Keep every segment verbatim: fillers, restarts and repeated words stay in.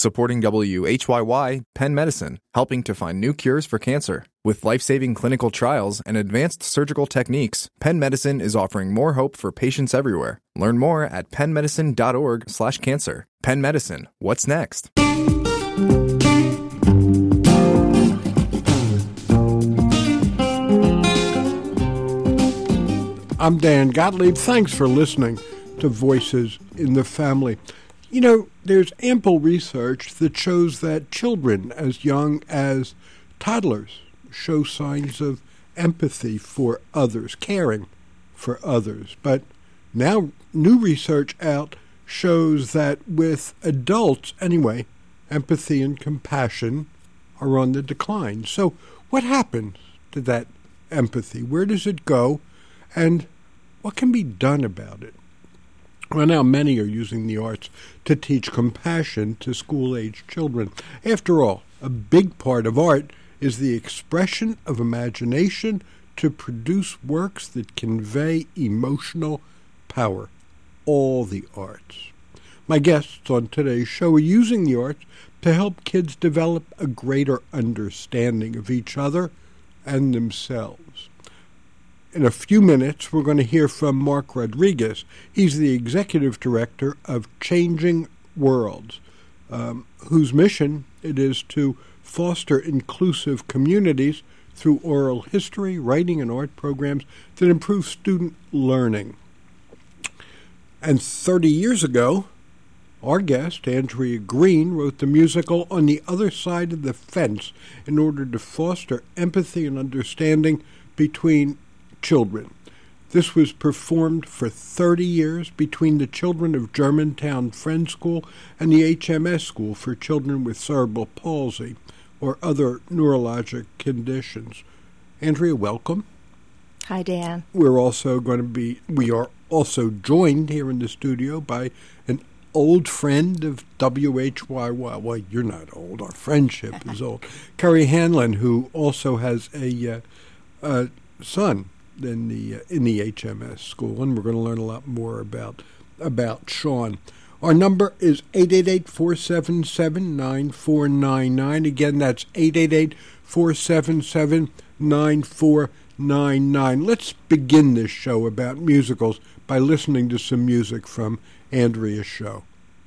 Supporting W H Y Y, Penn Medicine, helping to find new cures for cancer. With life-saving clinical trials and advanced surgical techniques, Penn Medicine is offering more hope for patients everywhere. Learn more at pennmedicine.org slash cancer. Penn Medicine, what's next? I'm Dan Gottlieb. Thanks for listening to Voices in the Family. You know, there's ample research that shows that children as young as toddlers show signs of empathy for others, caring for others. But now new research out shows that with adults, anyway, empathy and compassion are on the decline. So what happens to that empathy? Where does it go? And what can be done about it? Well, now many are using the arts to teach compassion to school-age children. After all, a big part of art is the expression of imagination to produce works that convey emotional power. All the arts. My guests on today's show are using the arts to help kids develop a greater understanding of each other and themselves. In a few minutes, we're going to hear from Mark Rodriguez. He's the executive director of Changing Worlds, um, whose mission it is to foster inclusive communities through oral history, writing, and art programs that improve student learning. And thirty years ago, our guest, Andrea Green, wrote the musical On the Other Side of the Fence in order to foster empathy and understanding between children. This was performed for thirty years between the children of Germantown Friends School and the H M S School for children with cerebral palsy or other neurologic conditions. Andrea, welcome. Hi, Dan. We're also going to be, we are also joined here in the studio by an old friend of W H Y Y. Well, you're not old. Our friendship is old. Kerry Hanlon, who also has a, uh, a son in the uh, in the H M S school, and we're going to learn a lot more about about Sean. Our number is eight eight eight, four seven seven, nine four nine nine. Again, that's eight eight eight, four seven seven, nine four nine nine. Let's begin this show about musicals by listening to some music from Andrea's show.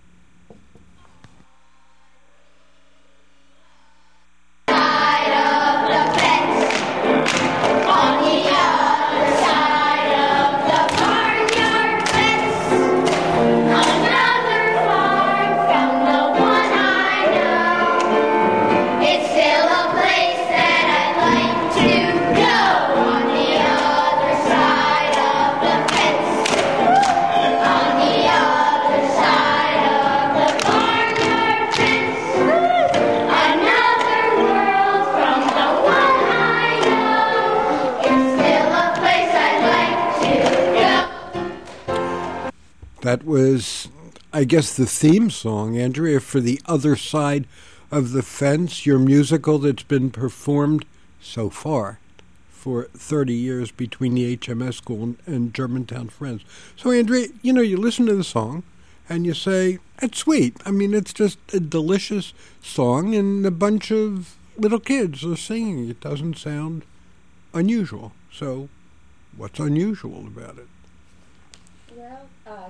That was, I guess, the theme song, Andrea, for The Other Side of the Fence, your musical that's been performed so far for thirty years between the H M S School and, and Germantown Friends. So, Andrea, you know, you listen to the song and you say, it's sweet. I mean, it's just a delicious song and a bunch of little kids are singing. It doesn't sound unusual. So, what's unusual about it? Well, uh...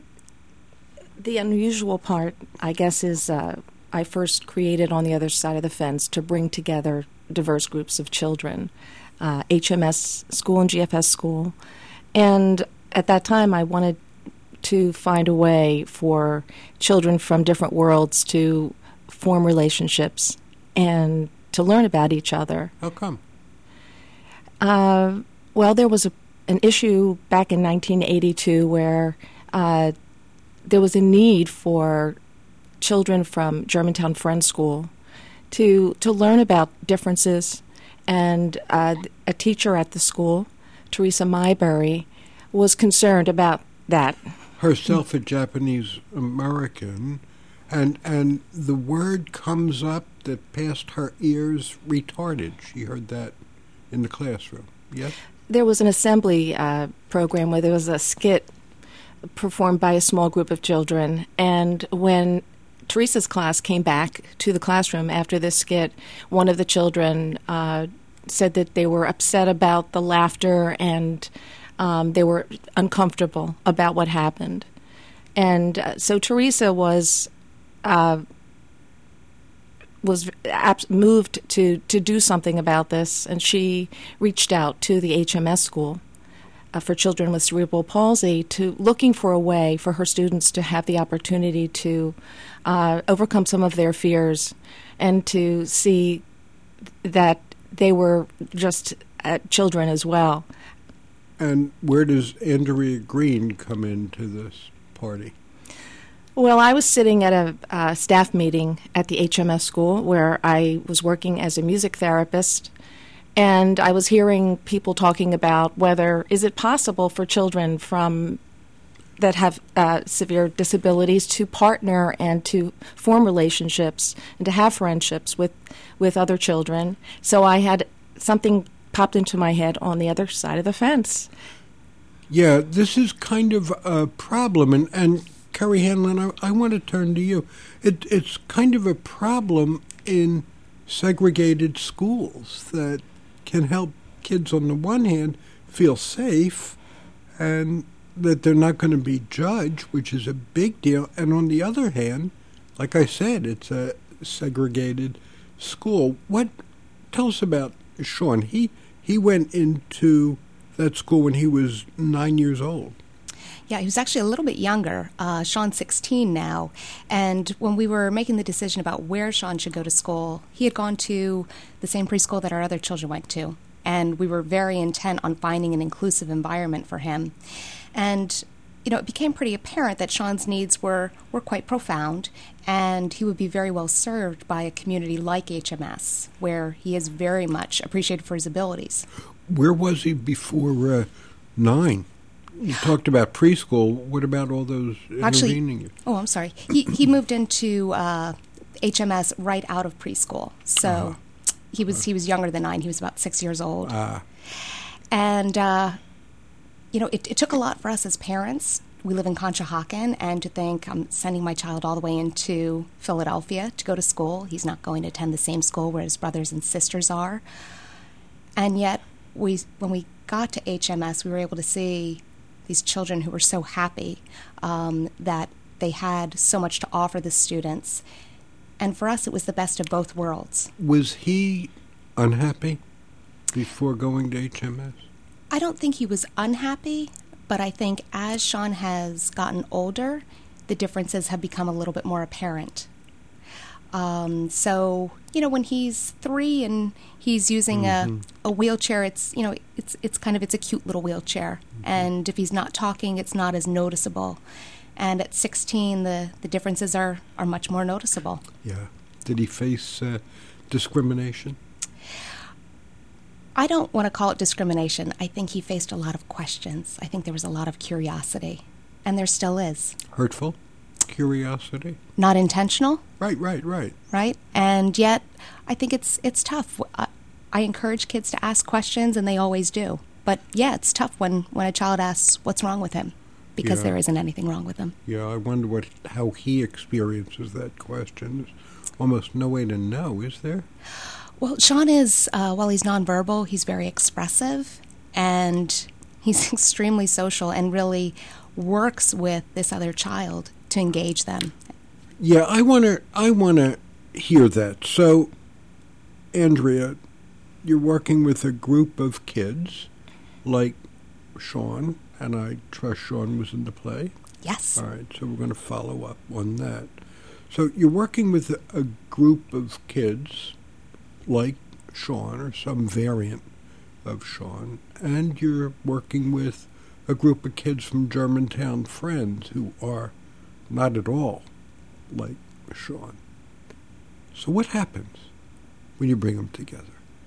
the unusual part, I guess, is uh, I first created On the Other Side of the Fence to bring together diverse groups of children, uh, H M S school and G F S school. And at that time, I wanted to find a way for children from different worlds to form relationships and to learn about each other. How come? Uh, well, there was a, an issue back in nineteen eighty-two where uh, there was a need for children from Germantown Friends School to to learn about differences, and uh, a teacher at the school, Teresa Mayberry, was concerned about that. Herself a Japanese American, and and the word comes up that passed her ears, retarded. She heard that in the classroom. Yes? There was an assembly uh, program where there was a skit performed by a small group of children, and when Teresa's class came back to the classroom after this skit, one of the children uh, said that they were upset about the laughter and um, they were uncomfortable about what happened. And uh, so Teresa was uh, was abs- moved to, to do something about this, and she reached out to the H M S school uh, for children with cerebral palsy, to looking for a way for her students to have the opportunity to uh, overcome some of their fears and to see that they were just uh, children as well. And where does Andrea Green come into this party? Well, I was sitting at a uh, staff meeting at the H M S school where I was working as a music therapist, and I was hearing people talking about whether is it possible for children from that have uh, severe disabilities to partner and to form relationships and to have friendships with, with other children. So I had something popped into my head on the other side of the fence. Yeah, this is kind of a problem, and, and Kerry Hanlon, I, I want to turn to you. It, it's kind of a problem in segregated schools that can help kids, on the one hand, feel safe and that they're not going to be judged, which is a big deal. And on the other hand, like I said, it's a segregated school. What? Tell us about Sean. He he went into that school when he was nine years old. Yeah, he was actually a little bit younger. Uh, Sean's sixteen now. And when we were making the decision about where Sean should go to school, he had gone to the same preschool that our other children went to. And we were very intent on finding an inclusive environment for him. And, you know, it became pretty apparent that Sean's needs were, were quite profound, and he would be very well served by a community like H M S, where he is very much appreciated for his abilities. Where was he before uh, nine? You talked about preschool. What about all those intervening years? Oh, I'm sorry. He he moved into uh, H M S right out of preschool, so uh, he was uh, he was younger than nine. He was about six years old, uh, and uh, you know, it, it took a lot for us as parents. We live in Conshohocken, and to think I'm sending my child all the way into Philadelphia to go to school. He's not going to attend the same school where his brothers and sisters are, and yet we when we got to H M S, we were able to see these children who were so happy um, that they had so much to offer the students. And for us, it was the best of both worlds. Was he unhappy before going to H M S? I don't think he was unhappy, but I think as Sean has gotten older, the differences have become a little bit more apparent. Um, so, you know, when he's three and he's using mm-hmm. a, a wheelchair, it's, you know, it's it's kind of, it's a cute little wheelchair. Mm-hmm. And if he's not talking, it's not as noticeable. And at sixteen, the, the differences are, are much more noticeable. Yeah. Did he face uh, discrimination? I don't want to call it discrimination. I think he faced a lot of questions. I think there was a lot of curiosity. And there still is. Hurtful? Curiosity? Not intentional. Right, right, right. Right? And yet, I think it's it's tough. I, I encourage kids to ask questions, and they always do. But, yeah, it's tough when, when a child asks what's wrong with him, because yeah. there isn't anything wrong with him. Yeah, I wonder what how he experiences that question. There's almost no way to know, is there? Well, Sean is, uh, while he's nonverbal, he's very expressive, and he's extremely social and really works with this other child to engage them. Yeah, I want to I want to hear that. So, Andrea, you're working with a group of kids like Sean, and I trust Sean was in the play. Yes. All right, so we're going to follow up on that. So you're working with a, a group of kids like Sean or some variant of Sean, and you're working with a group of kids from Germantown Friends who are not at all like Sean. So what happens when you bring them together?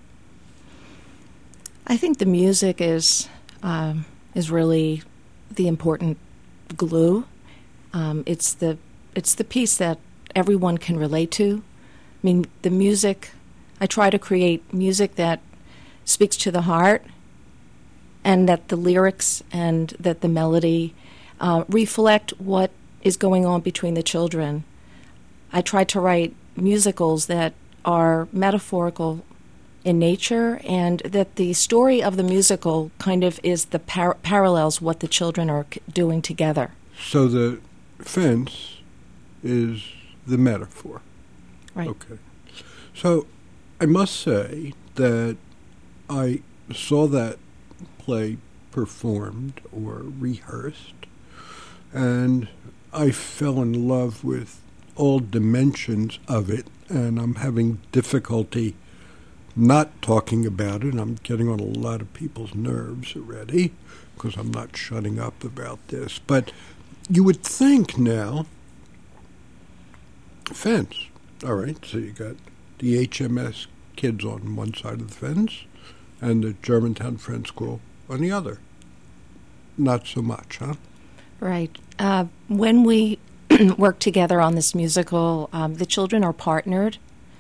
I think the music is um, is really the important glue. Um, it's the it's the piece that everyone can relate to. I mean, the music, I try to create music that speaks to the heart, and that the lyrics and that the melody uh, reflect what is going on between the children. I try to write musicals that are metaphorical in nature, and that the story of the musical kind of is the par- parallels what the children are c- doing together. So the fence is the metaphor. Right. Okay. So I must say that I saw that play performed or rehearsed, and I fell in love with all dimensions of it, and I'm having difficulty not talking about it. I'm getting on a lot of people's nerves already because I'm not shutting up about this. But you would think now, fence. All right, so you got the H M S kids on one side of the fence and the Germantown Friends School on the other. Not so much, huh? Right. Uh, when we work together on this musical, um, the children are partnered,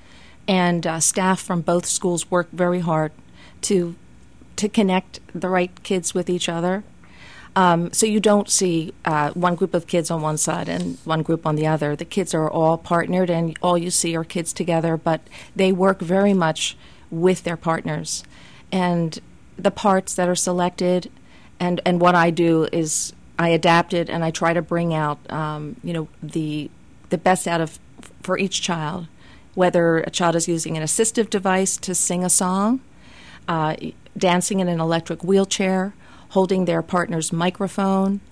and uh, staff from both schools work very hard to to connect the right kids with each other. Um, so you don't see uh, one group of kids on one side and one group on the other. The kids are all partnered, and all you see are kids together, but they work very much with their partners. And the parts that are selected and, and what I do is I adapt it, and I try to bring out, um, you know, the the best out of for each child, whether a child is using an assistive device to sing a song, uh, dancing in an electric wheelchair, holding their partner's microphone.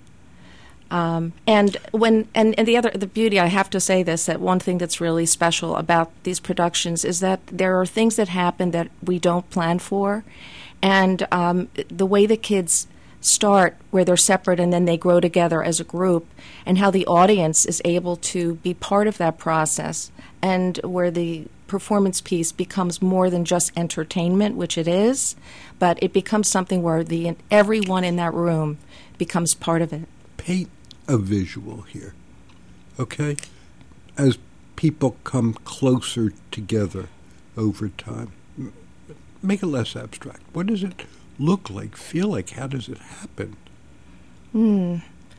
Um, and when and, and the other the beauty, I have to say this, that one thing that's really special about these productions is that there are things that happen that we don't plan for, and um, the way the kids start where they're separate and then they grow together as a group, and how the audience is able to be part of that process, and where the performance piece becomes more than just entertainment, which it is, but it becomes something where the everyone in that room becomes part of it. Paint a visual here, okay? As people come closer together over time, M- make it less abstract. What does it look like, feel like? How does it happen? Hmm.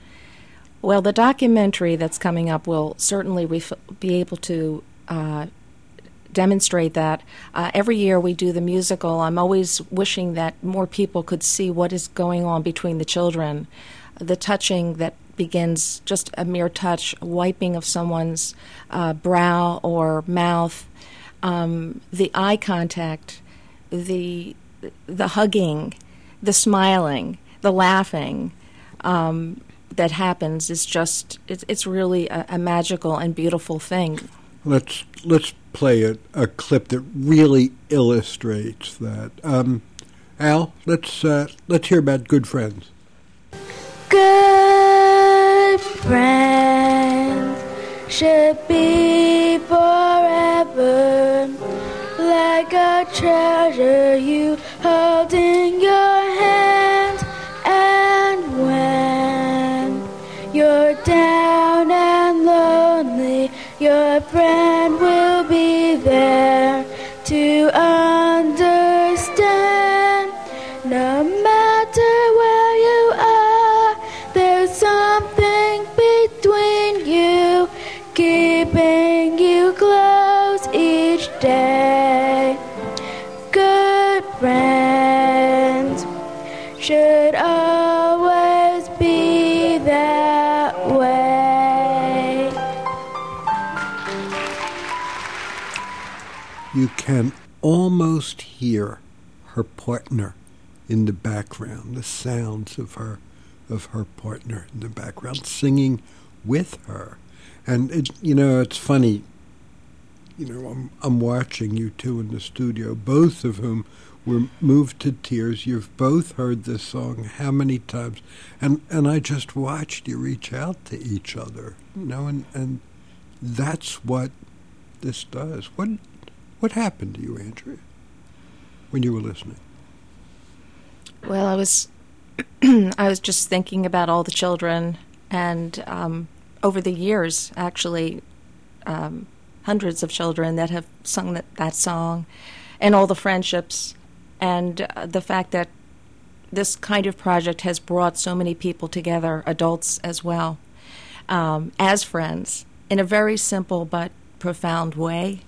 Well, the documentary that's coming up will certainly ref- be able to uh, demonstrate that. Uh, every year we do the musical. I'm always wishing that more people could see what is going on between the children. The touching that begins just a mere touch, wiping of someone's uh, brow or mouth, um, the eye contact, the the hugging, the smiling, the laughing um, that happens is just, it's, it's really a, a magical and beautiful thing. Let's let's play a, a clip that really illustrates that. Um, Al, let's uh, let's hear about Good Friends. Good friends should be forever, like a treasure you hold in your hand. And when you're down and lonely, your friend will be there to understand. No matter where you are, there's something between you, keeping you close each day. Good friends should always be that way. You can almost hear her partner in the background, the sounds of her of her partner in the background singing with her. And it, you know, it's funny, you know, I'm I'm watching you two in the studio, both of whom were moved to tears. You've both heard this song how many times? And and I just watched you reach out to each other, you know, and, and that's what this does. What what happened to you, Andrea, when you were listening? Well, I was I was just thinking about all the children, and um, over the years, actually, um, hundreds of children that have sung that, that song, and all the friendships, and uh, the fact that this kind of project has brought so many people together, adults as well, um, as friends, in a very simple but profound way.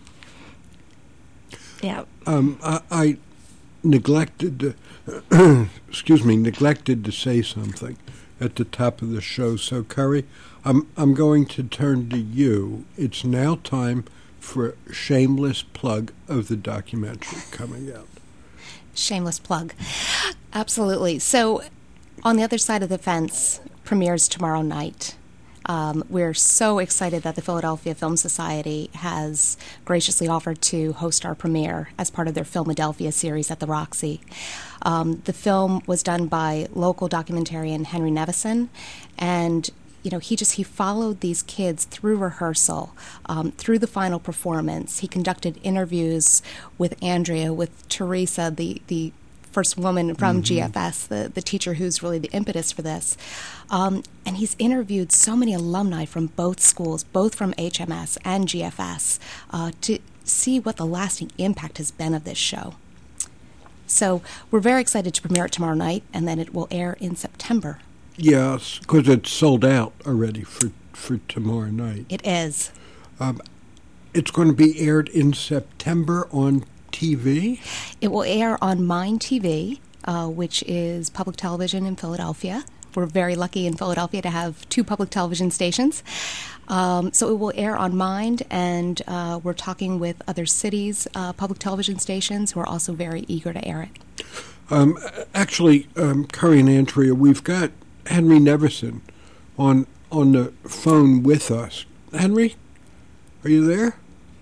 Yeah. Um, I, I neglected, to, excuse me, neglected to say something at the top of the show. So, Curry, I'm I'm going to turn to you. It's now time for a shameless plug of the documentary coming out. Shameless plug. Absolutely. So, On the Other Side of the Fence premieres tomorrow night. Um, we're so excited that the Philadelphia Film Society has graciously offered to host our premiere as part of their Filmadelphia series at the Roxy. Um, the film was done by local documentarian Henry Nevison, and you know, he just he followed these kids through rehearsal, um, through the final performance. He conducted interviews with Andrea, with Teresa, the the first woman from mm-hmm. G F S, the, the teacher who's really the impetus for this. Um, and he's interviewed so many alumni from both schools, both from H M S and G F S, uh, to see what the lasting impact has been of this show. So we're very excited to premiere it tomorrow night, and then it will air in September. Yes, because it's sold out already for, for tomorrow night. It is. Um, it's going to be aired in September on T V? It will air on Mind T V, uh, which is public television in Philadelphia. We're very lucky in Philadelphia to have two public television stations. Um, so it will air on Mind, and uh, we're talking with other cities' uh, public television stations who are also very eager to air it. Um, actually, um, Curry and Andrea, we've got Henry Nevison on on the phone with us. Henry, are you there?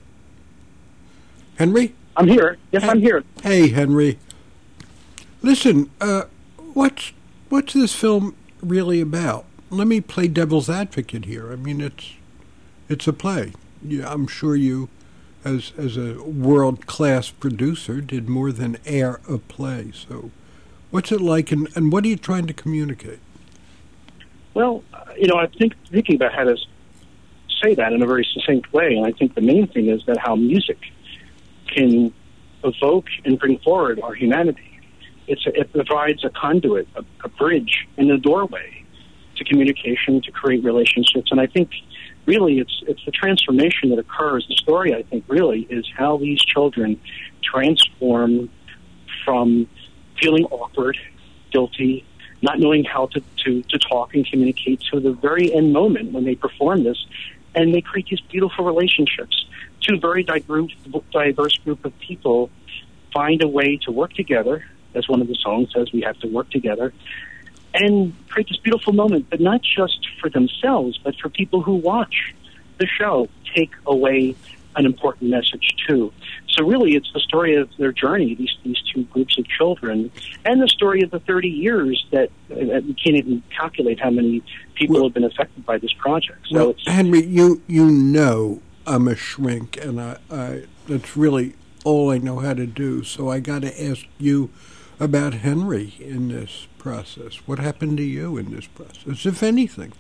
Henry? I'm here. Yes, I'm here. Hey, Henry. Listen, uh, what's what's this film really about? Let me play devil's advocate here. I mean, it's it's a play. Yeah, I'm sure you, as as a world-class producer, did more than air a play. So, what's it like, and, and what are you trying to communicate? Well, you know, I think thinking about how to say that in a very succinct way, and I think the main thing is that how music can evoke and bring forward our humanity. It's a, it provides a conduit, a, a bridge, and a doorway to communication, to create relationships. And I think really it's it's the transformation that occurs. The story, I think, really is how these children transform from feeling awkward, guilty, not knowing how to, to, to talk and communicate, to the very end moment when they perform this, and they create these beautiful relationships. Two very diverse, diverse group of people find a way to work together, as one of the songs says, we have to work together, and create this beautiful moment, but not just for themselves, but for people who watch the show, take away an important message too. So really it's the story of their journey, these these two groups of children, and the story of the thirty years that uh, we can't even calculate how many people well, have been affected by this project. So well, it's, Henry, you, you know I'm a shrink, and I, I that's really all I know how to do. So I got to ask you about Henry in this process. What happened to you in this process, if anything?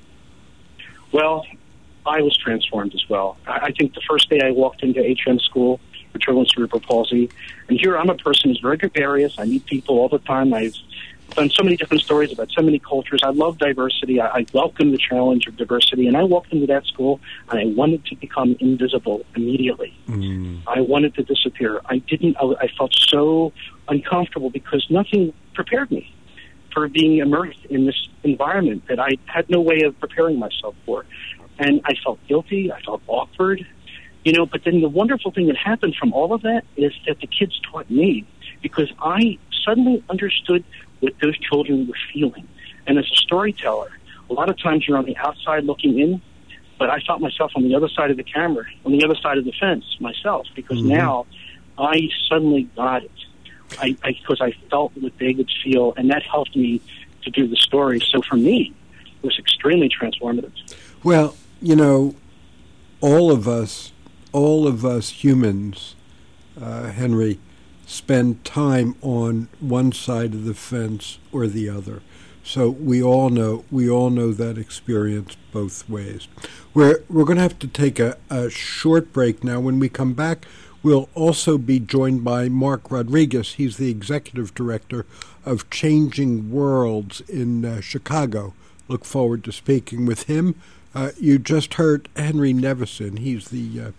Well, I was transformed as well. I, I think the first day I walked into H M school for children with cerebral palsy, and here I'm a person who's very gregarious. I meet people all the time. I've done so many different stories about so many cultures. I love diversity. I, I welcome the challenge of diversity. And I walked into that school, and I wanted to become invisible immediately. Mm. I wanted to disappear. I didn't. I, I felt so uncomfortable because nothing prepared me for being immersed in this environment that I had no way of preparing myself for. And I felt guilty. I felt awkward. You know, but then the wonderful thing that happened from all of that is that the kids taught me, because I suddenly understood what those children were feeling. And as a storyteller, a lot of times you're on the outside looking in, but I felt myself on the other side of the camera, on the other side of the fence myself, because mm-hmm. now I suddenly got it. I, I, because I felt what they would feel, and that helped me to do the story. So for me, it was extremely transformative. Well, you know, all of us, all of us humans, uh, Henry, spend time on one side of the fence or the other. So we all know we all know that experience both ways. We're we're going to have to take a, a short break now. When we come back, we'll also be joined by Mark Rodriguez. He's the executive director of Changing Worlds in uh, Chicago. Look forward to speaking with him. Uh, you just heard Henry Nevison. He's the uh,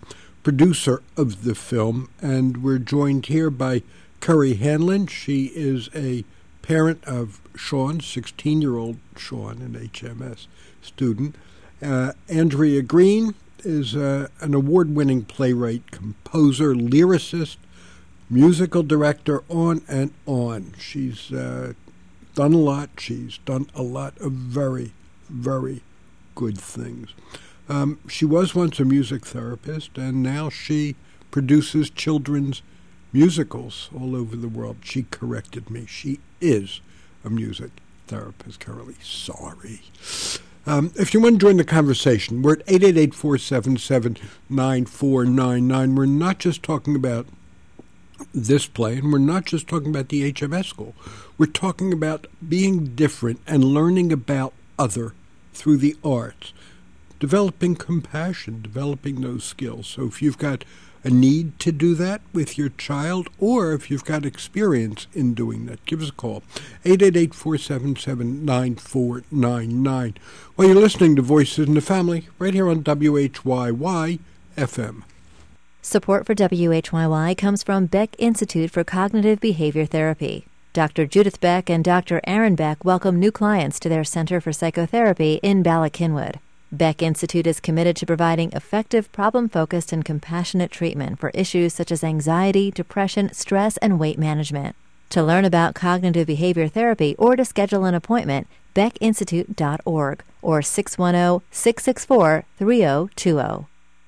producer of the film, and we're joined here by Curry Hanlon. She is a parent of Sean, sixteen-year-old Sean, an H M S student. Uh, Andrea Green is uh, an award-winning playwright, composer, lyricist, musical director, on and on. She's uh, done a lot. She's done a lot of very, very good things. Um, she was once a music therapist, and now she produces children's musicals all over the world. She corrected me. She is a music therapist currently. Sorry. Um, if you want to join the conversation, we're at eight eight eight, four seven seven, nine four nine nine. We're not just talking about this play, and we're not just talking about the H M S school. We're talking about being different and learning about other through the arts, developing compassion, developing those skills. So if you've got a need to do that with your child, or if you've got experience in doing that, give us a call, eight eight eight, four seven seven, nine four nine nine. Well, you're listening to Voices in the Family right here on W H Y Y F M. Support for W H Y Y comes from Beck Institute for Cognitive Behavior Therapy. Doctor Judith Beck and Doctor Aaron Beck welcome new clients to their Center for Psychotherapy in Bala Cynwyd. Beck Institute is committed to providing effective, problem-focused, and compassionate treatment for issues such as anxiety, depression, stress, and weight management. To learn about cognitive behavior therapy or to schedule an appointment, beck institute dot org or six one zero, six six four, three zero two zero.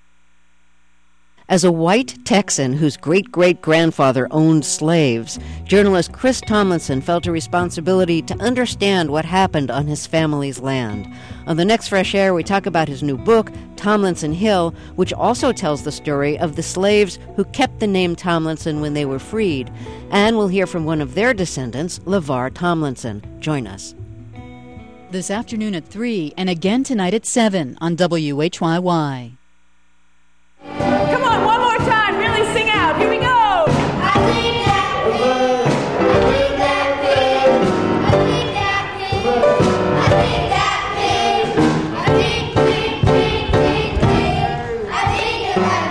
As a white Texan whose great-great-grandfather owned slaves, journalist Chris Tomlinson felt a responsibility to understand what happened on his family's land. On the next Fresh Air, we talk about his new book, Tomlinson Hill, which also tells the story of the slaves who kept the name Tomlinson when they were freed. And we'll hear from one of their descendants, LeVar Tomlinson. Join us. This afternoon at three and again tonight at seven on W H Y Y. Come on, one more time. Really sing out. Here we go. I think that pig. I think that pig. I think that pig. I think, pig, pig, pig, pig. I think that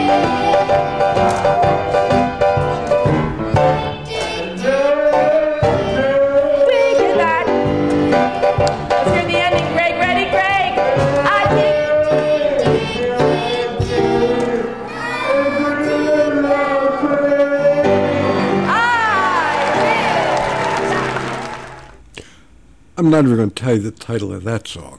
pig. We did that. Let's hear the ending. Greg, ready, Greg? I think. I'm not even going to tell you the title of that song.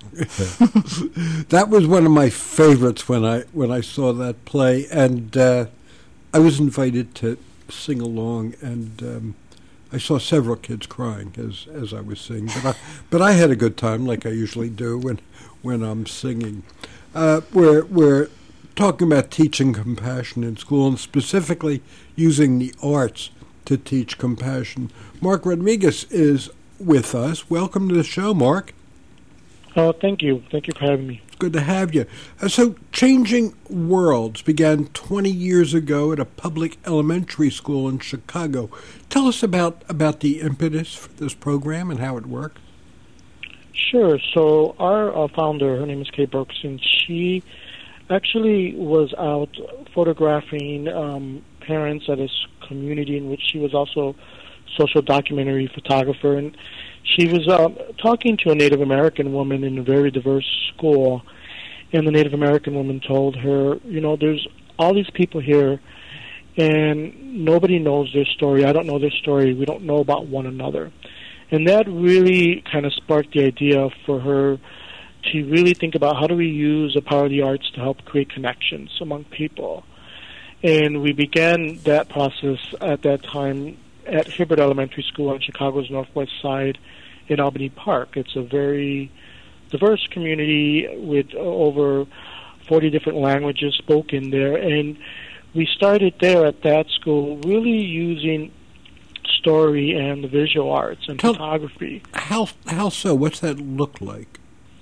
That was one of my favorites when I when I saw that play, and uh, I was invited to sing along, and um, I saw several kids crying as as I was singing, but I, but I had a good time, like I usually do when when I'm singing. Uh, we're we're talking about teaching compassion in school, and specifically using the arts to teach compassion. Mark Rodriguez is with us. Welcome to the show, Mark. Oh, thank you. Thank you for having me. Good to have you. Uh, so, Changing Worlds began twenty years ago at a public elementary school in Chicago. Tell us about, about the impetus for this program and how it works. Sure. So, our uh, founder, her name is Kay Brooks, and she actually was out photographing um, parents at a community in which she was also social documentary photographer, and she was uh, talking to a Native American woman in a very diverse school, and the Native American woman told her, you know, there's all these people here, and nobody knows their story. I don't know their story. We don't know about one another. And that really kind of sparked the idea for her to really think about how do we use the power of the arts to help create connections among people. And we began that process at that time at Hibbert Elementary School on Chicago's northwest side in Albany Park. It's a very diverse community with over forty different languages spoken there. And we started there at that school really using story and the visual arts and Tell, photography. How, how so? What's that look like?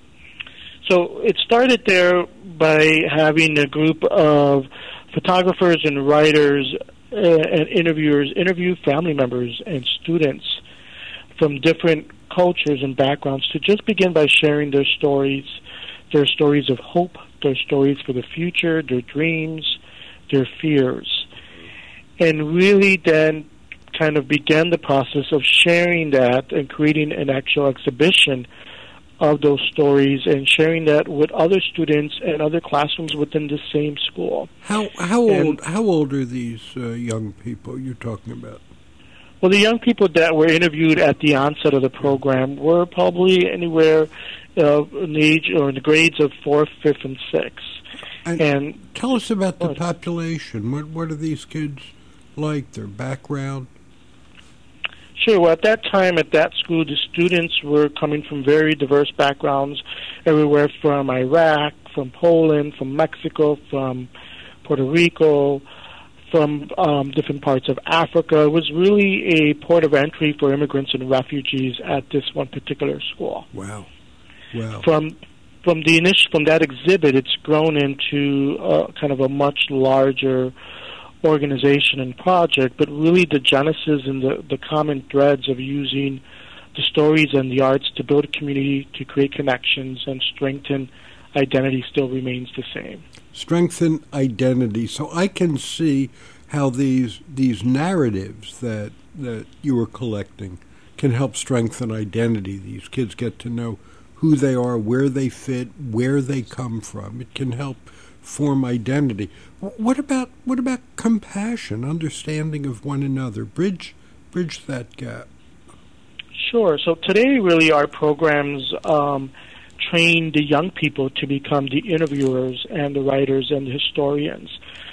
So it started there by having a group of photographers and writers uh, and interviewers interview family members and students from different cultures and backgrounds to just begin by sharing their stories, their stories of hope, their stories for the future, their dreams, their fears. And really then kind of began the process of sharing that and creating an actual exhibition of those stories and sharing that with other students and other classrooms within the same school. How how And- old how old are these uh, young people you're talking about? Well, the young people that were interviewed at the onset of the program were probably anywhere uh, in the age or in the grades of fourth, fifth, and sixth. And, And tell us about the population. What what are these kids like? Their background? Sure. Well, at that time, at that school, the students were coming from very diverse backgrounds, everywhere from Iraq, from Poland, from Mexico, from Puerto Rico, from um, different parts of Africa. It was really a port of entry for immigrants and refugees at this one particular school. Wow. Wow. From from the initial from that exhibit, it's grown into uh, kind of a much larger organization and project, but really the genesis and the, the common threads of using the stories and the arts to build a community, to create connections and strengthen identity still remains the same. Strengthen identity. So I can see how these these narratives that that you were collecting can help strengthen identity. These kids get to know who they are, where they fit, where they come from. It can help form identity. What about what about compassion, understanding of one another? Bridge bridge that gap. Sure. So today, really, our programs um, train the young people to become the interviewers and the writers and the historians.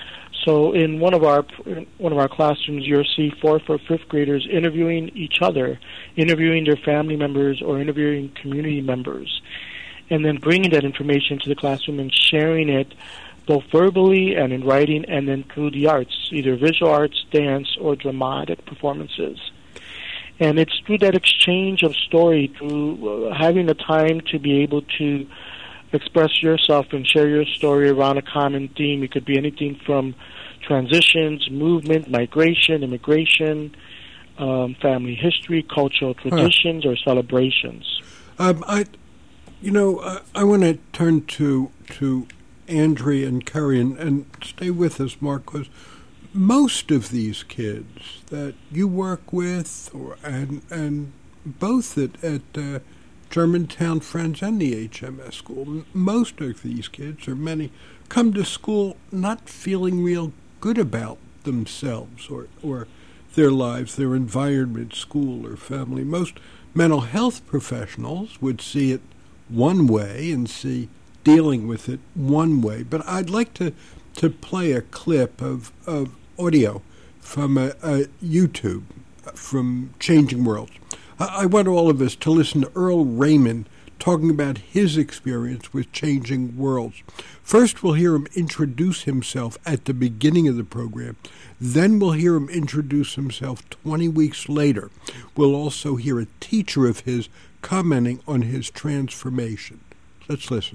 So in one of our in one of our classrooms, you'll see fourth or fifth graders interviewing each other, interviewing their family members or interviewing community members, and then bringing that information to the classroom and sharing it both verbally and in writing, and then through the arts, either visual arts, dance, or dramatic performances. And it's through that exchange of story, through uh, having the time to be able to express yourself and share your story around a common theme. It could be anything from transitions, movement, migration, immigration, um, family history, cultural traditions, huh. or celebrations. Um, I, you know, uh, I want to turn to to Andrea and Kerry, and, and stay with us, Mark, because most of these kids that you work with, or and and both at at uh, Germantown Friends and the H M S school, m- most of these kids, or many, come to school not feeling real good about themselves or or their lives, their environment, school, or family. Most mental health professionals would see it one way and see dealing with it one way. But I'd like to, to play a clip of, of audio from a, a YouTube from Changing Worlds. I, I want all of us to listen to Earl Raymond talking about his experience with Changing Worlds. First, we'll hear him introduce himself at the beginning of the program. Then we'll hear him introduce himself twenty weeks later. We'll also hear a teacher of his commenting on his transformation. Let's listen.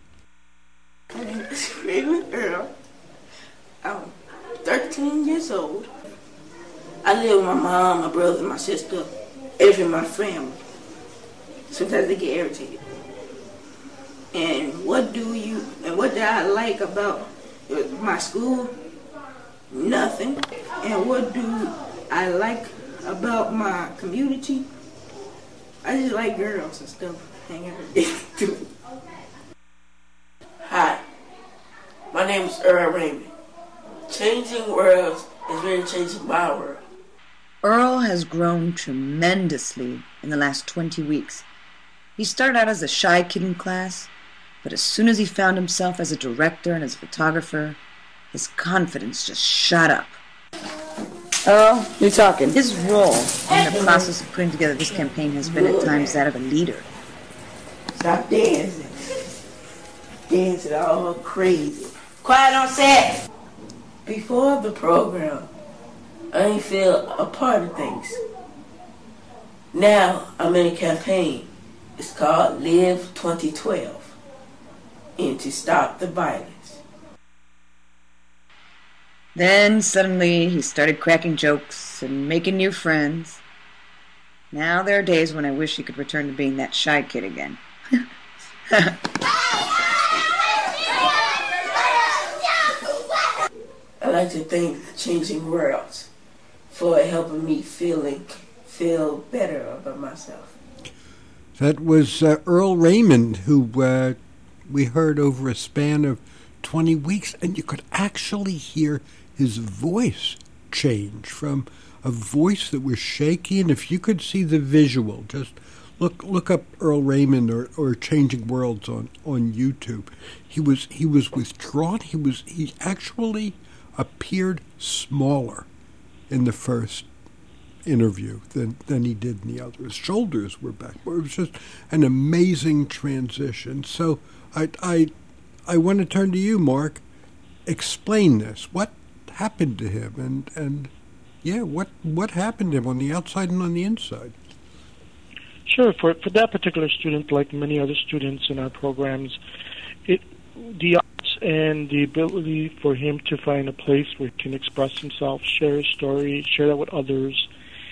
My name is Raymond Earl. I'm thirteen years old. I live with my mom, my brother, my sister, every my family. Sometimes they get irritated. And what do you, and what do I like about my school? Nothing. And what do I like about my community? I just like girls and stuff. Hang out with them. Hi, my name is Earl Raymond. Changing Worlds is really changing my world. Earl has grown tremendously in the last twenty weeks. He started out as a shy kid in class, but as soon as he found himself as a director and as a photographer, his confidence just shot up. Earl, you're talking. His role in the process of putting together this campaign has been at times that of a leader. Stop dancing. Dancing all crazy. Quiet on set. Before the program, I didn't feel a part of things. Now I'm in a campaign. It's called Live twenty twelve, and to stop the violence. Then suddenly he started cracking jokes and making new friends. Now there are days when I wish he could return to being that shy kid again. I like to thank Changing Worlds for helping me feeling feel better about myself. That was uh, Earl Raymond, who uh, we heard over a span of twenty weeks, and you could actually hear his voice change from a voice that was shaky. And if you could see the visual, just look look up Earl Raymond or, or Changing Worlds on, on YouTube. He was he was withdrawn. He was he actually appeared smaller in the first interview than, than he did in the other. His shoulders were back. It was just an amazing transition. So I I I want to turn to you, Mark. Explain this. What happened to him, and and yeah, what what happened to him on the outside and on the inside? Sure. For for that particular student, like many other students in our programs, it the arts and the ability for him to find a place where he can express himself, share his story, share that with others.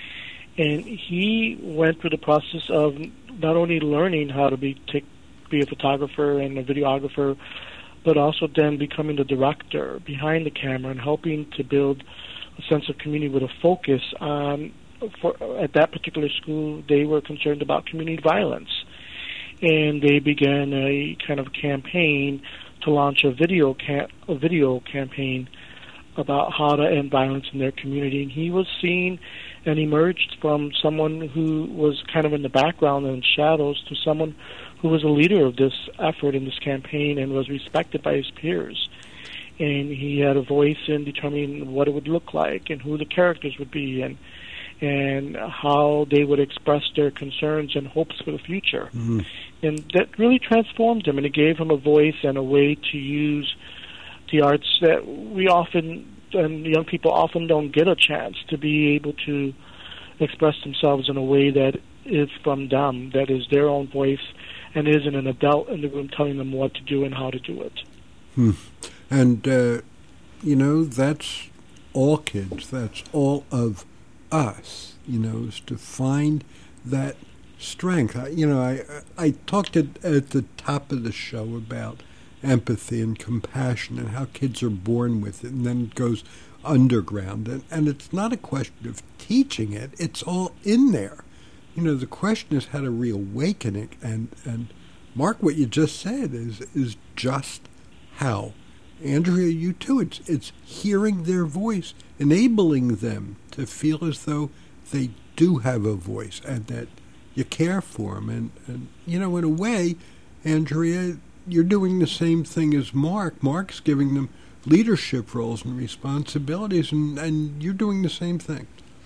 And he went through the process of not only learning how to be take, be a photographer and a videographer, but also then becoming the director behind the camera and helping to build a sense of community with a focus on, for, at that particular school, they were concerned about community violence. And they began a kind of campaign to launch a video cam- a video campaign about how to end violence in their community. And he was seen and emerged from someone who was kind of in the background and in shadows to someone who was a leader of this effort in this campaign and was respected by his peers. And he had a voice in determining what it would look like and who the characters would be and and how they would express their concerns and hopes for the future. Mm-hmm. And that really transformed him, and it gave him a voice and a way to use the arts that we often, and young people often don't get a chance to be able to express themselves in a way that is from them, that is their own voice, and isn't an adult in the room telling them what to do and how to do it. Hmm. And, uh, you know, that's all kids. That's all of us, you know, is to find that strength. I, you know, I I talked at, at the top of the show about empathy and compassion and how kids are born with it, and then it goes underground. And, and it's not a question of teaching it. It's all in there. You know, the question is how to reawaken it. And, and Mark, what you just said is is just how. Andrea, you too. It's it's hearing their voice, enabling them to feel as though they do have a voice and that you care for them. And, and you know, in a way, Andrea, you're doing the same thing as Mark. Mark's giving them leadership roles and responsibilities, and, and you're doing the same thing.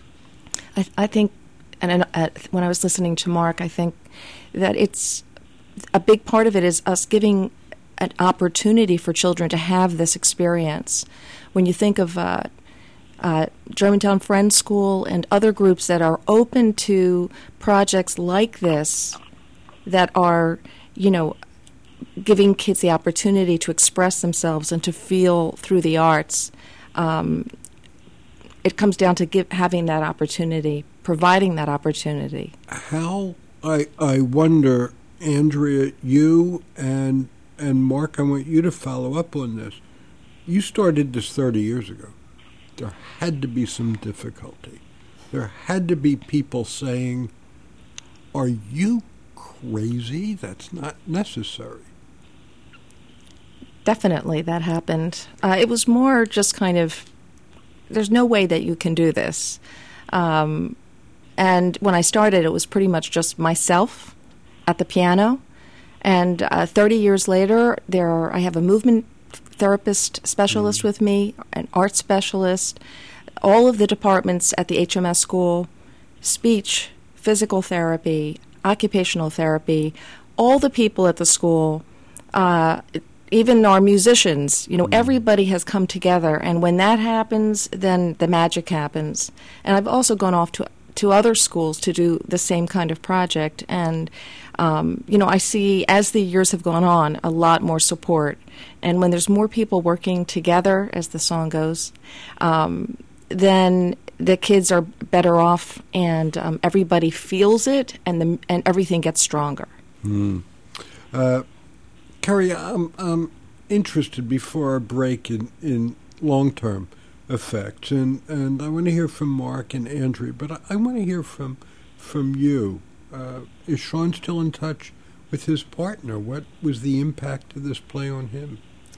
I, I think, and uh, when I was listening to Mark, I think that it's a big part of it is us giving an opportunity for children to have this experience. When you think of uh, uh, Germantown Friends School and other groups that are open to projects like this that are, you know, giving kids the opportunity to express themselves and to feel through the arts, um, it comes down to give, having that opportunity, providing that opportunity. How, I I wonder, Andrea, you and and Mark, I want you to follow up on this. You started this thirty years ago. There had to be some difficulty. There had to be people saying, are you crazy? That's not necessary. Definitely, that happened. Uh, it was more just kind of, there's no way that you can do this. Um, and when I started, it was pretty much just myself at the piano. And uh, thirty years later, there are, I have a movement therapist specialist mm. with me, an art specialist, all of the departments at the H M S school, speech, physical therapy, occupational therapy, all the people at the school, uh, even our musicians, you know, mm. everybody has come together. And when that happens, then the magic happens. And I've also gone off to to other schools to do the same kind of project. And, um, you know, I see, as the years have gone on, a lot more support. And when there's more people working together, as the song goes, um, then the kids are better off, and um, everybody feels it, and the, and everything gets stronger. Hmm. Uh, Carrie, I'm, I'm interested, before our break, in, in long-term effects. And, and I want to hear from Mark and Andrea, but I, I want to hear from from you. Uh, is Sean still in touch with his partner? What was the impact of this play on him?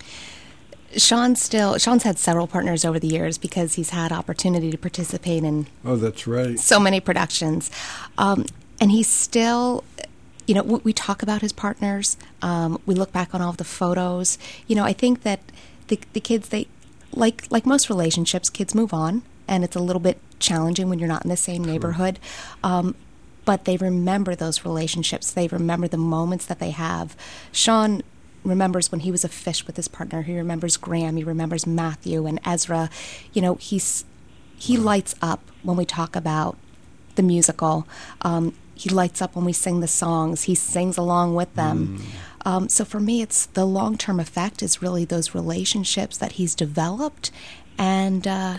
Sean still Sean's had several partners over the years because he's had opportunity to participate in oh that's right so many productions, um, and he's still, you know, we, we talk about his partners. Um, we look back on all of the photos. You know, I think that the the kids, they like like most relationships, kids move on, and it's a little bit challenging when you're not in the same neighborhood. Um, but they remember those relationships. They remember the moments that they have. Sean remembers when he was a fish with his partner. He remembers Graham. He remembers Matthew and Ezra. You know, he's he lights up when we talk about the musical. Um, he lights up when we sing the songs. He sings along with them. Mm. Um, so for me, it's the long-term effect is really those relationships that he's developed, and uh,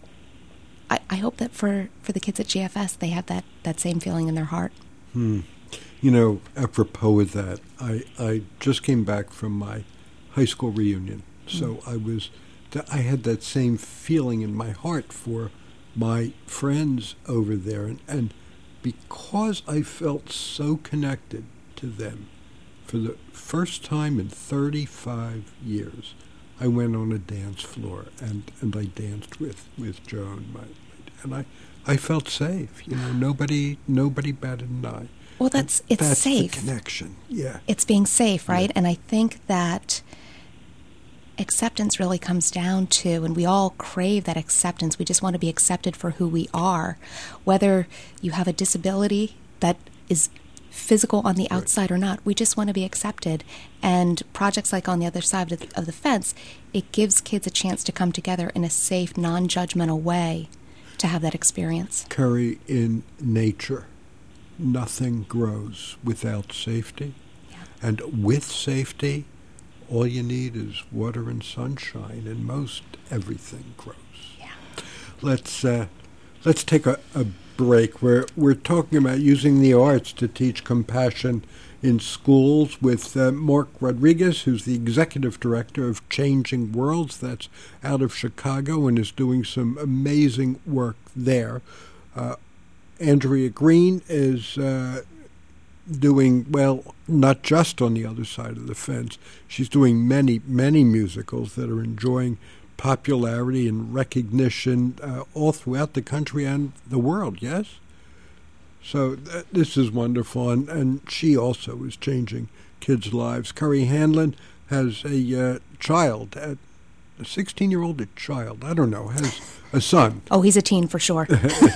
I, I hope that for, for the kids at G F S, they have that, that same feeling in their heart. Hmm. You know, apropos of that, I, I just came back from my high school reunion, so mm. I was, I had that same feeling in my heart for my friends over there, and, and because I felt so connected to them, for the first time in thirty-five years, I went on a dance floor, and, and I danced with, with Joan, my, and I, I felt safe. You know, nobody nobody batted an eye. Well, that's and it's that's safe. The connection, yeah. It's being safe, right? Yeah. And I think that acceptance really comes down to, and we all crave that acceptance. We just want to be accepted for who we are, whether you have a disability that is physical on the outside right. or not. We just want to be accepted. And projects like On the Other Side of the, of the Fence, it gives kids a chance to come together in a safe, non-judgmental way to have that experience. Curry, in nature, nothing grows without safety. Yeah. And with safety, all you need is water and sunshine, and most everything grows. Yeah. Let's uh, let's take a, a break. We're we're talking about using the arts to teach compassion in schools with uh, Mark Rodriguez, who's the executive director of Changing Worlds. That's out of Chicago and is doing some amazing work there. Uh, Andrea Green is uh, doing, well, not just On the Other Side of the Fence. She's doing many, many musicals that are enjoying popularity and recognition uh, all throughout the country and the world, yes? So th- this is wonderful, and, and she also is changing kids' lives. Curry Hanlon has a uh, child, at a sixteen-year-old a child, I don't know, has a son. Oh, he's a teen for sure. at,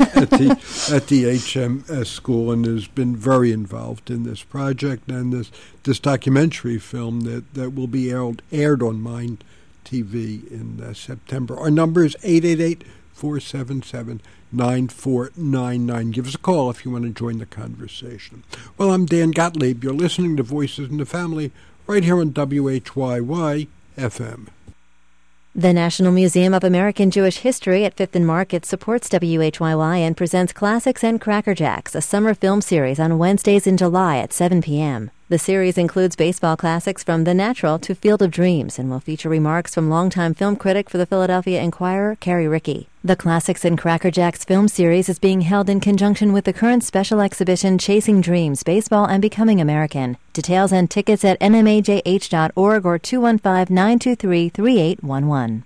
the, at the H M S school, and has been very involved in this project and this this documentary film that, that will be aired, aired on Mind T V in uh, September. Our number is eight eight eight, four seven seven, nine four nine nine. Give us a call if you want to join the conversation. Well, I'm Dan Gottlieb. You're listening to Voices in the Family right here on W H Y Y F M. The National Museum of American Jewish History at Fifth and Market supports W H Y Y and presents Classics and Cracker Jacks, a summer film series on Wednesdays in July at seven p.m. The series includes baseball classics from The Natural to Field of Dreams and will feature remarks from longtime film critic for the Philadelphia Inquirer, Carrie Rickey. The Classics and Cracker Jacks film series is being held in conjunction with the current special exhibition Chasing Dreams, Baseball and Becoming American. Details and tickets at n m a j h dot org or two one five, nine two three, three eight one one.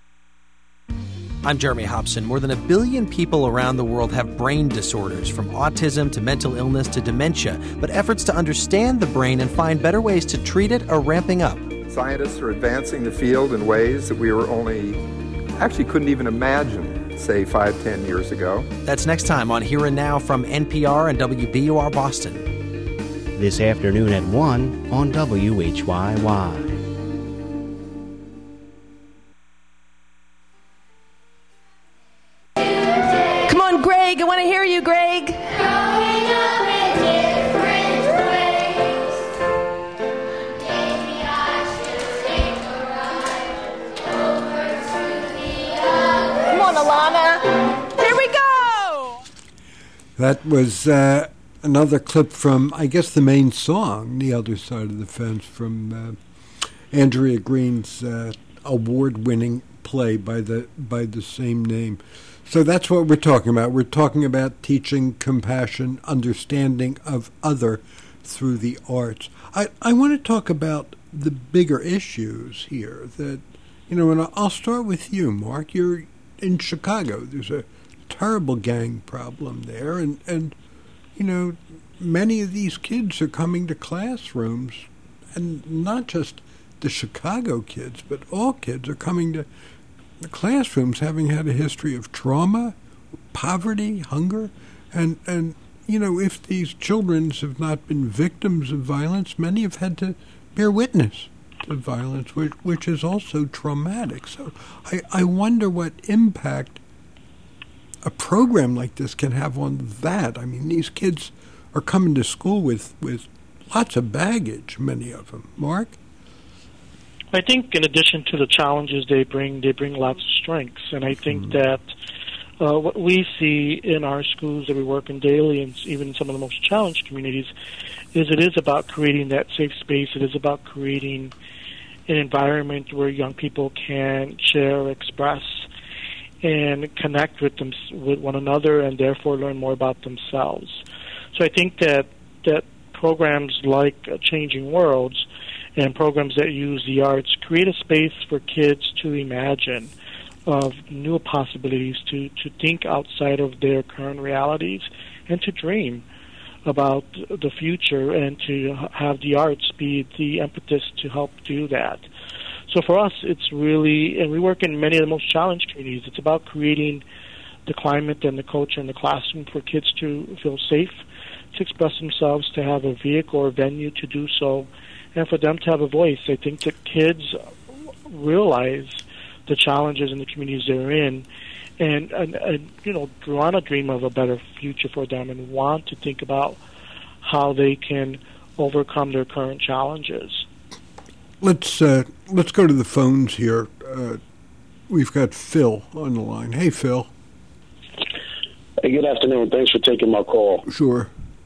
I'm Jeremy Hobson. More than a billion people around the world have brain disorders, from autism to mental illness to dementia. But efforts to understand the brain and find better ways to treat it are ramping up. Scientists are advancing the field in ways that we were only, actually couldn't even imagine, say, five, ten years ago. That's next time on Here and Now from N P R and W B U R Boston. This afternoon at one on W H Y Y. Greg, I want to hear you, Greg. Come on, Alana. Here we go. That was uh, another clip from, I guess, the main song, The Other Side of the Fence, from uh, Andrea Green's uh, award-winning play by the by the same name. So that's what we're talking about. We're talking about teaching compassion, understanding of other through the arts. I, I want to talk about the bigger issues here that, you know, and I'll start with you, Mark. You're in Chicago. There's a terrible gang problem there, and, and you know, many of these kids are coming to classrooms, and not just the Chicago kids, but all kids are coming to the classrooms having had a history of trauma, poverty, hunger, and, and you know, if these children have not been victims of violence, many have had to bear witness to violence, which, which is also traumatic. So I, I wonder what impact a program like this can have on that. I mean, these kids are coming to school with, with lots of baggage, many of them. Mark? I think in addition to the challenges they bring, they bring lots of strengths. And I think mm. that uh, what we see in our schools that we work in daily, and even in some of the most challenged communities, is it is about creating that safe space. It is about creating an environment where young people can share, express, and connect with them, with one another, and therefore learn more about themselves. So I think that that programs like uh, Changing Worlds and programs that use the arts create a space for kids to imagine of new possibilities, to, to think outside of their current realities, and to dream about the future, and to have the arts be the impetus to help do that. So for us, it's really, and we work in many of the most challenged communities, it's about creating the climate and the culture in the classroom for kids to feel safe, to express themselves, to have a vehicle or venue to do so, and for them to have a voice. I think that kids realize the challenges in the communities they're in, and, and, and you know, want to dream of a better future for them, and want to think about how they can overcome their current challenges. Let's uh, let's go to the phones here. Uh, we've got Phil on the line. Hey, Phil. Hey, good afternoon. Thanks for taking my call. Sure.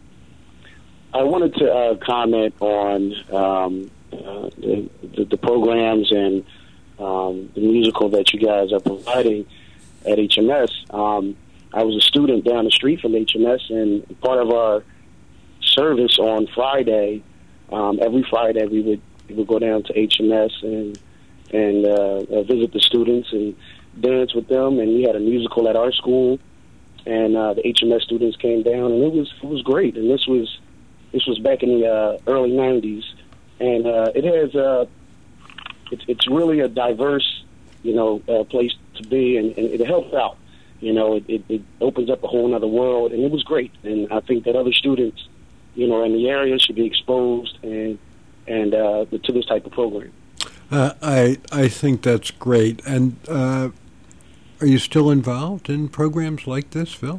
I wanted to uh, comment on um, uh, the, the, the programs and um, the musical that you guys are providing at H M S. Um, I was a student down the street from H M S, and part of our service on Friday, um, every Friday we would we would go down to H M S and and uh, visit the students and dance with them. And we had a musical at our school, and uh, the H M S students came down, and it was it was great. And this was this was back in the uh, early nineties, and uh, it has uh, it's it's really a diverse, you know, uh, place to be, and, and it helps out. You know, it, it, it opens up a whole other world, and it was great. And I think that other students, you know, in the area should be exposed and and uh, to this type of program. Uh, I I think that's great. And uh, are you still involved in programs like this, Phil?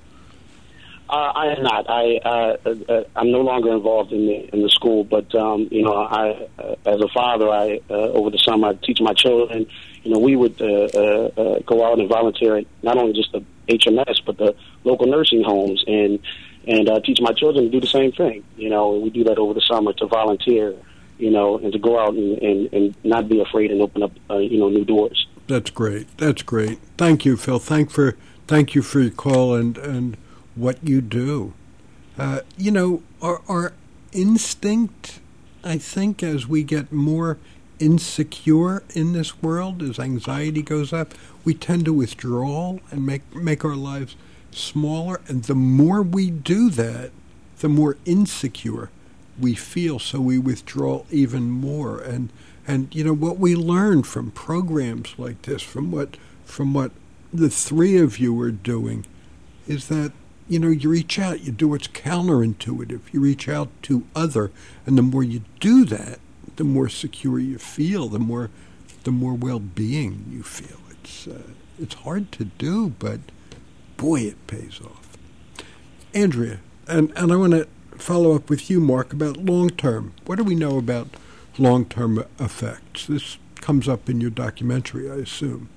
Uh, I am not. I uh, uh, I'm no longer involved in the in the school, but um, you know, I uh, as a father, I uh, over the summer I teach my children. You know, we would uh, uh, uh, go out and volunteer at not only just the H M S but the local nursing homes, and and uh, teach my children to do the same thing. You know, we do that over the summer to volunteer. You know, and to go out and, and, and not be afraid and open up uh, you know new doors. That's great. That's great. Thank you, Phil. Thank for thank you for your call and and. what you do. Uh, you know, our, our instinct, I think, as we get more insecure in this world, as anxiety goes up, we tend to withdraw and make, make our lives smaller. And the more we do that, the more insecure we feel, so we withdraw even more. And, and you know, what we learn from programs like this, from what, from what the three of you are doing, is that you know, you reach out, you do what's counterintuitive. You reach out to other, and the more you do that, the more secure you feel, the more the more well-being you feel. It's uh, it's hard to do, but boy, it pays off. Andrea, and, and I want to follow up with you, Mark, about long-term. What do we know about long-term effects? This comes up in your documentary, I assume.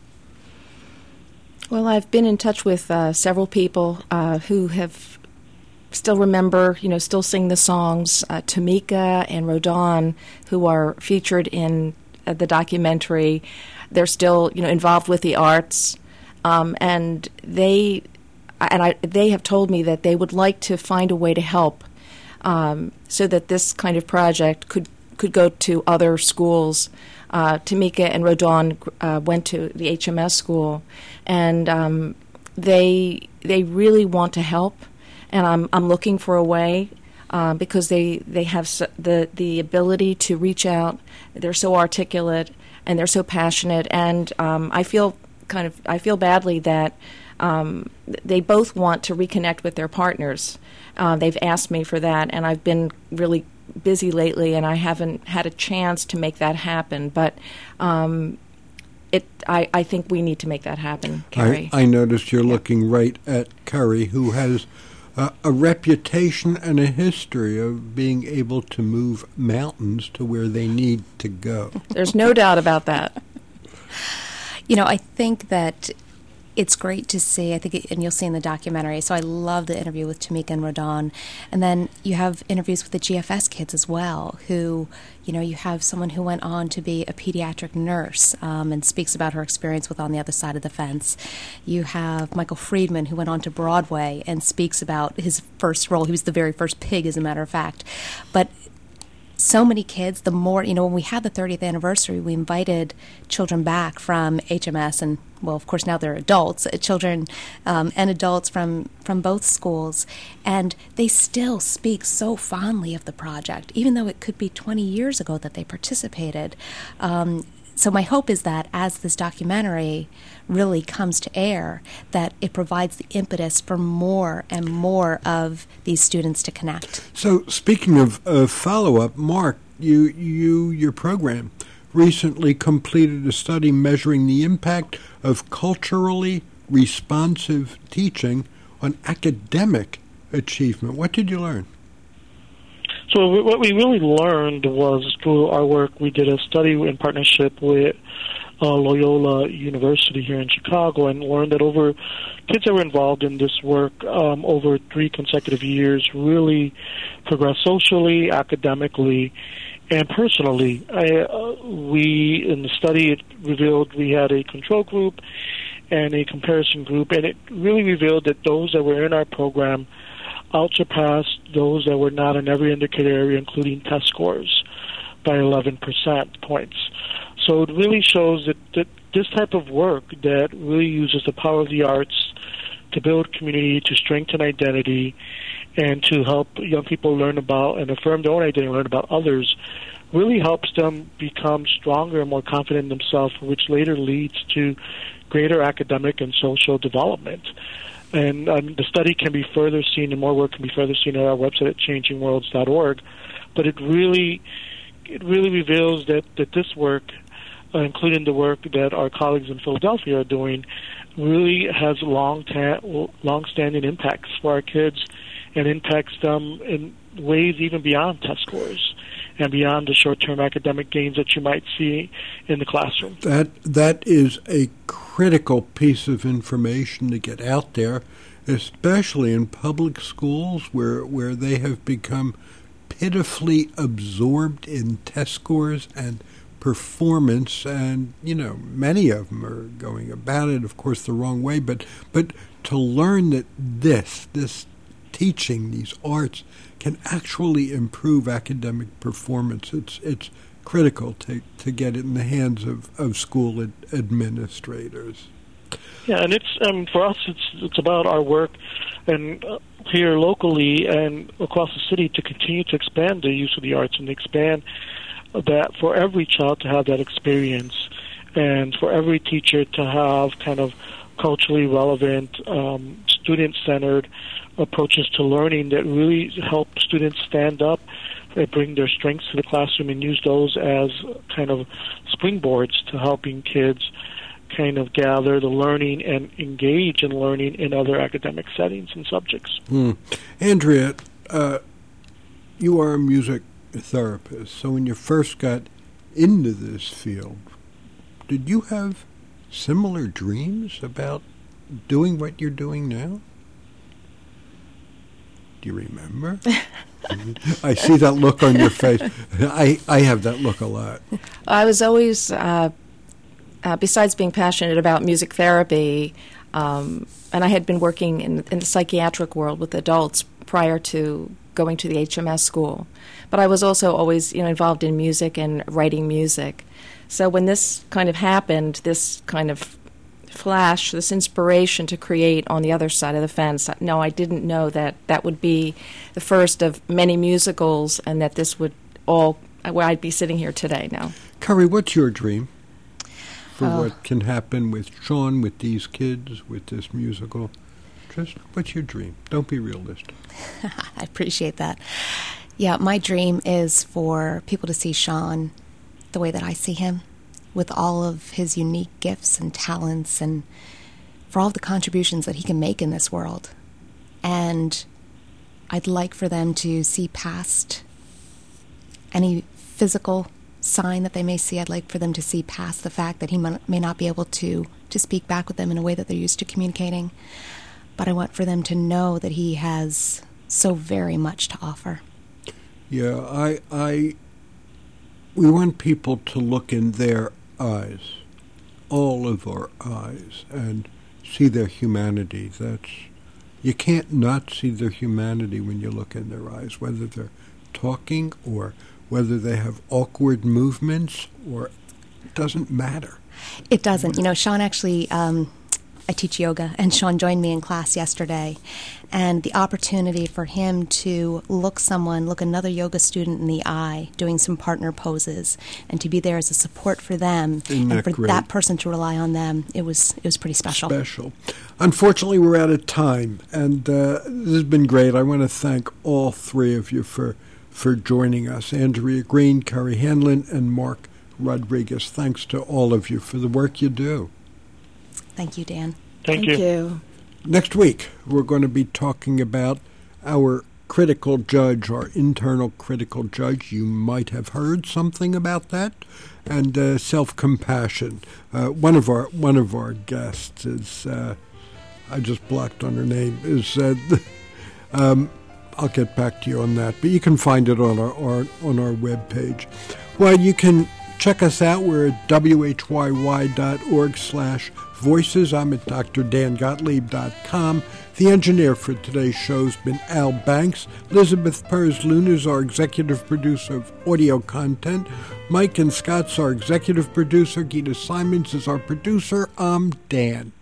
Well, I've been in touch with uh, several people uh, who have still remember, you know, still sing the songs. Uh, Tamika and Rodon, who are featured in uh, the documentary, they're still, you know, involved with the arts, um, and they and I they have told me that they would like to find a way to help, um, so that this kind of project could could go to other schools. Uh, Tamika and Rodon uh, went to the H M S school, and um, they they really want to help, and I'm I'm looking for a way. Uh, because they, they have so, the the ability to reach out. They're so articulate and they're so passionate, and um, I feel kind of I feel badly that um, they both want to reconnect with their partners. Uh, they've asked me for that, and I've been really busy lately, and I haven't had a chance to make that happen. But um, it I, I think we need to make that happen, Carrie. I, I noticed you're yeah. looking right at Curry, who has Uh, a reputation and a history of being able to move mountains to where they need to go. There's no doubt about that. You know, I think that it's great to see, I think, it, and you'll see in the documentary, so I love the interview with Tamika and Rodon, and then you have interviews with the G F S kids as well, who, you know, you have someone who went on to be a pediatric nurse um, and speaks about her experience with On the Other Side of the Fence. You have Michael Friedman, who went on to Broadway and speaks about his first role. He was the very first pig, as a matter of fact. But so many kids, the more, you know, when we had the thirtieth anniversary, we invited children back from H M S and, well, of course, now they're adults, uh, children um, and adults from, from both schools, and they still speak so fondly of the project, even though it could be twenty years ago that they participated. Um, so my hope is that as this documentary really comes to air, that it provides the impetus for more and more of these students to connect. So speaking of uh, follow-up, Mark, you, you, your program recently completed a study measuring the impact of culturally responsive teaching on academic achievement. What did you learn? So what we really learned was through our work, we did a study in partnership with uh, Loyola University here in Chicago, and learned that over kids that were involved in this work um, over three consecutive years really progressed socially, academically, and personally. I, uh, we, in the study, it revealed we had a control group and a comparison group, and it really revealed that those that were in our program outsurpassed those that were not in every indicator area, including test scores, by eleven percent points. So it really shows that, that this type of work that really uses the power of the arts to build community, to strengthen identity, and to help young people learn about and affirm their own identity and learn about others, really helps them become stronger and more confident in themselves, which later leads to greater academic and social development. And um, the study can be further seen, and more work can be further seen at our website at changing worlds dot org. But it really, it really reveals that, that this work, uh, including the work that our colleagues in Philadelphia are doing, really has long, ta- long-standing impacts for our kids, and impacts them in ways even beyond test scores and beyond the short-term academic gains that you might see in the classroom. That that is a critical piece of information to get out there, especially in public schools where where they have become pitifully absorbed in test scores and performance, and you know many of them are going about it, of course, the wrong way. But but to learn that this this teaching, these arts, can actually improve academic performance, it's it's critical to to get it in the hands of, of school ad- administrators. Yeah, and it's um, for us, it's it's about our work, and uh, here locally and across the city, to continue to expand the use of the arts and expand that for every child to have that experience, and for every teacher to have kind of culturally relevant, um, student-centered approaches to learning that really help students stand up and bring their strengths to the classroom and use those as kind of springboards to helping kids kind of gather the learning and engage in learning in other academic settings and subjects. Hmm. Andrea, uh, you are a music therapist, so when you first got into this field, did you have similar dreams about doing what you're doing now? Do you remember? I see that look on your face. I, I have that look a lot. I was always uh, uh, besides being passionate about music therapy, um, and I had been working in, in the psychiatric world with adults prior to going to the H M S school, but I was also always, you know, involved in music and writing music. So when this kind of happened, this kind of flash, this inspiration to create on the other side of the fence, no, I didn't know that that would be the first of many musicals and that this would all, where I'd be sitting here today now. Curry, what's your dream for Oh. what can happen with Sean, with these kids, with this musical? Just what's your dream? Don't be realistic. I appreciate that. Yeah, my dream is for people to see Sean the way that I see him, with all of his unique gifts and talents, and for all of the contributions that he can make in this world. And I'd like for them to see past any physical sign that they may see. I'd like for them to see past the fact that he may may not be able to, to speak back with them in a way that they're used to communicating. But I want for them to know that he has so very much to offer. Yeah, I, I, we want people to look in their eyes, all of our eyes, and see their humanity. That's, you can't not see their humanity when you look in their eyes, whether they're talking or whether they have awkward movements, or it doesn't matter. It doesn't. You know, Sean actually, um, I teach yoga, and Sean joined me in class yesterday. And the opportunity for him to look someone, look another yoga student in the eye, doing some partner poses, and to be there as a support for them, Isn't and that for great? that person to rely on them, it was it was pretty special. Special. Unfortunately, we're out of time, and uh, this has been great. I want to thank all three of you for, for joining us. Andrea Green, Curry Hanlon, and Mark Rodriguez. Thanks to all of you for the work you do. Thank you, Dan. Thank, Thank you. you. Next week, we're going to be talking about our critical judge, our internal critical judge. You might have heard something about that. And uh, self-compassion. Uh, one of our one of our guests is, uh, I just blocked on her name, is, uh, um, I'll get back to you on that. But you can find it on our, our on our webpage. Well, you can check us out. We're at W H Y Y dot org slash voices. I'm at D R Dan Gottlieb dot com. The engineer for today's show's been Al Banks. Elizabeth Perez Luna is our executive producer of audio content. Mike and Scott's our executive producer. Gita Simons is our producer. I'm Dan.